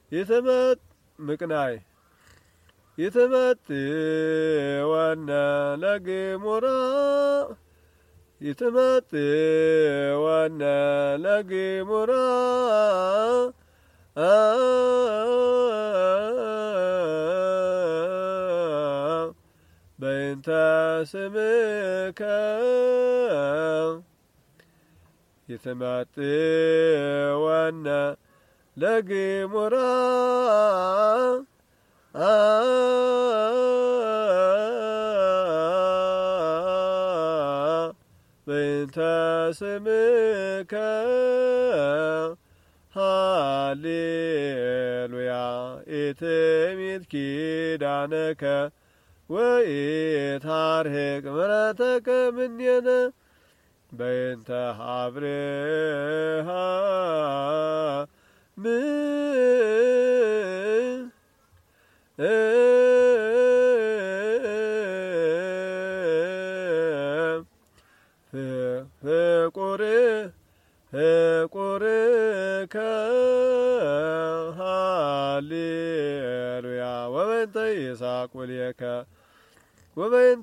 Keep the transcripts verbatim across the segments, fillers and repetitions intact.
ይትመጥ ምቅናይ ይትመጥወነ ለግሙራ ይትመጥወነ ለግሙራ በእንተ ስምከ ይትመጥወነ ለግሙራ በእንተ ስምከ ሃሌሉያ ኢትሚት ኪዳነከ ወኢታርሕቅ ምሕረተከ እምኔነ በእንተ አብርሃም ፍቁር ፍቁርከ ሃሌሉያ ወበእንተ ይስሐቅ ወልየከ ወበእንተ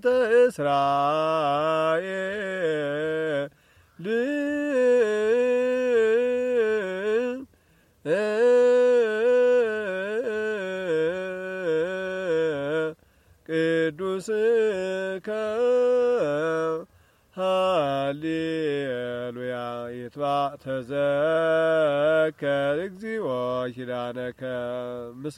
እስራኤል ቅዱስከ ሃሌሉያ ይትባእ ተዘከር እግዚኦ ኪዳነከ